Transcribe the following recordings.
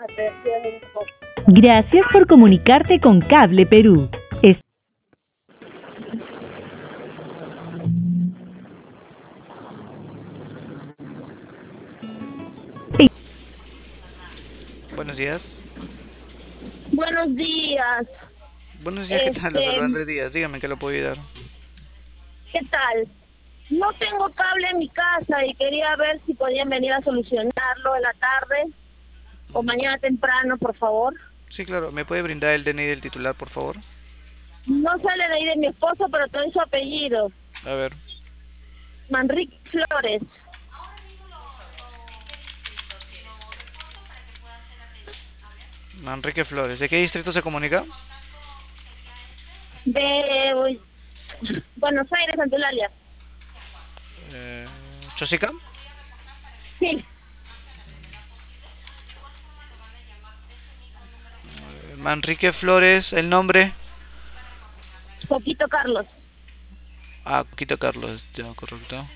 Gracias por comunicarte con Cable Perú. Buenos días. Buenos días. Buenos días, ¿qué tal? Lo saluda Andrés Díaz. Dígame, ¿qué lo puedo ayudar? ¿Qué tal? No tengo cable en mi casa y quería ver si podían venir a solucionarlo en la tarde o mañana temprano, por favor. Sí, claro. ¿Me puede brindar el DNI del titular, por favor? No sale de ahí de mi esposo, pero todo su apellido. A ver. Manrique Flores. Manrique Flores. ¿De qué distrito se comunica? De Buenos Aires, Antulalia. Eh, ¿Chosica? Sí, Manrique Flores, el nombre. Poquito Carlos. Ah, Quito Carlos, ya, correcto.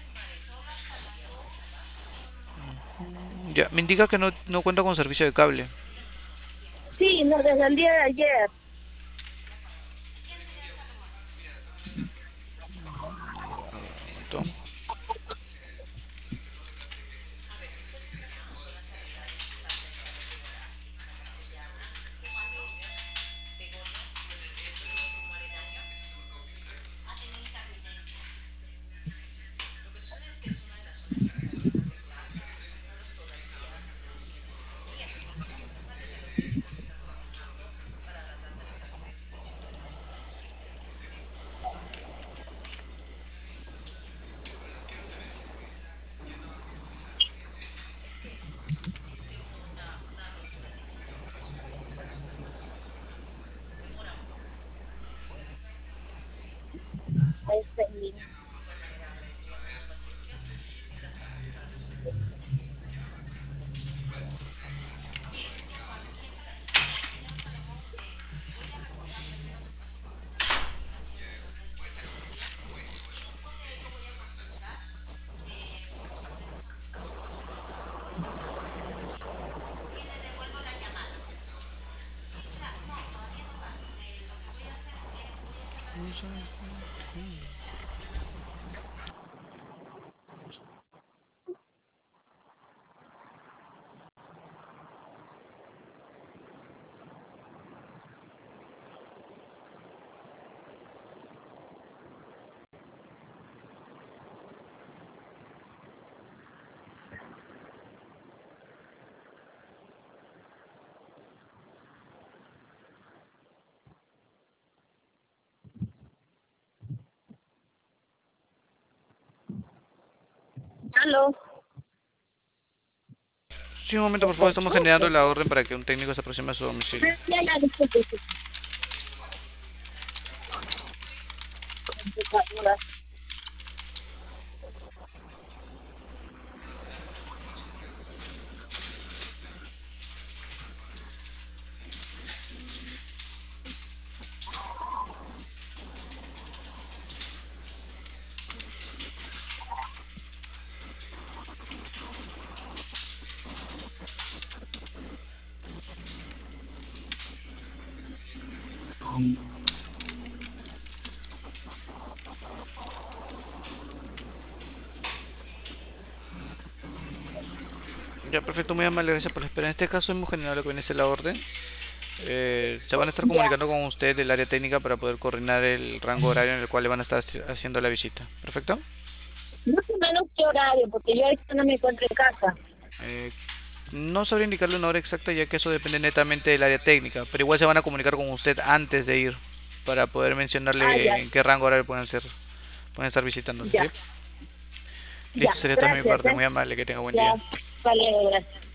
Ya, me indica que no cuenta con servicio de cable. Sí, no, desde el día de ayer. Correcto. Aló. Sí, un momento, por favor. Estamos generando la orden para que un técnico se aproxime a su domicilio. Ya, disculpe. Ya, perfecto, muy amable, gracias por la espera. En este caso hemos generado lo que viene a ser la orden. Se van a estar Ya. comunicando con usted del área técnica para poder coordinar el rango horario en el cual le van a estar haciendo la visita. ¿Perfecto? Más o menos qué horario, porque yo ahorita no me encuentro en casa. Eh, no sabría indicarle una hora exacta ya que eso depende netamente del área técnica, pero igual se van a comunicar con usted antes de ir para poder Ah, ya, mencionarle en qué rango horario pueden estar visitándose, ya, ¿sí? ya. Listo, sería toda mi Gracias, parte, muy amable, que tenga buen Ya, día. vale, gracias.